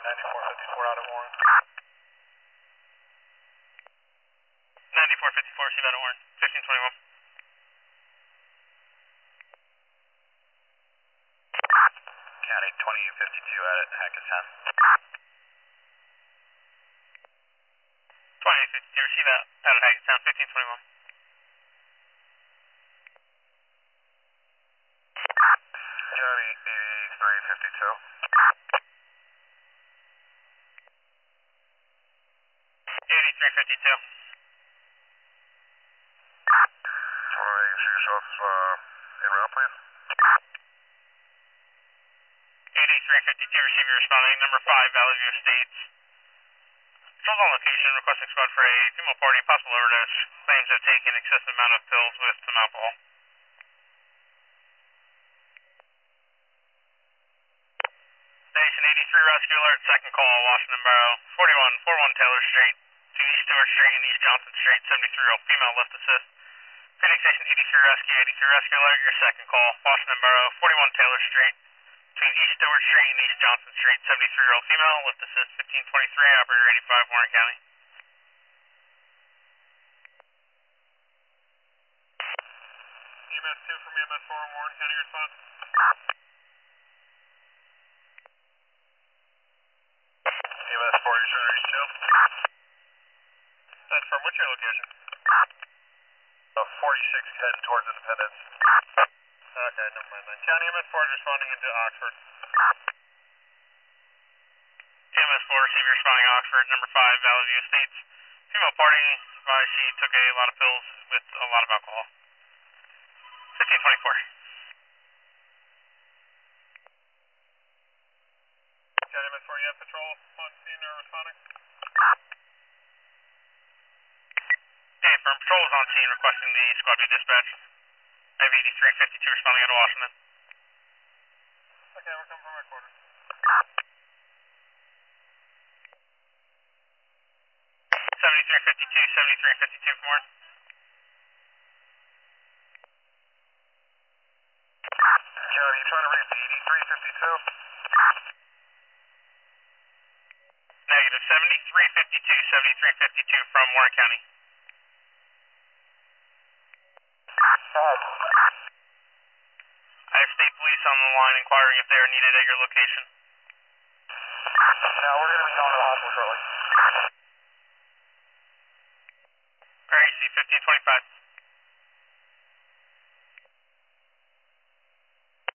9454 out of Warren. 9454, see that at Warren. 1521. County 2052 out at Hackettstown. 2052, see that out at Hackettstown. 1521. County 8352. 8352. See yourself en route, please. 8352, receiver responding. Number 5, Valley View Estates. Patrol's on location, requesting squad for a female party, possible overdose. Claims have taken excessive amount of pills with some alcohol. Station 83 rescue alert, second call, Washington Borough, 4141 Taylor Street, to East Stewart Street and East Johnson Street, 73-year-old female lift assist. Phoenix Station 83 rescue alert, your second call, Washington Borough, 41 Taylor Street, between East Stewart Street and East Johnson Street, 73-year-old female, lift assist 1523, operator 85, Warren County. EMS 2 from EMS 4 in Warren County, response. EMS 4, you're trying to reach 2. That's from what's your location? 46 heading towards Independence. Okay, never mind then. County EMS 4 is responding into Oxford. EMS 4, receiver responding Oxford, number 5, Valley View Estates. Female party, advised she took a lot of pills with a lot of alcohol. 1524. County EMS 4, you have patrol on scene or responding? Hey, firm, patrol is on scene requesting the squad be dispatched. I have 8352 responding out of Washington. Okay, we're coming from headquarters. 7352 from Warren. County, you trying to reach 8352? Negative, 7352 from Warren County. I have state police on the line inquiring if they are needed at your location. No, we're going to be going to the hospital shortly. RAC 1525.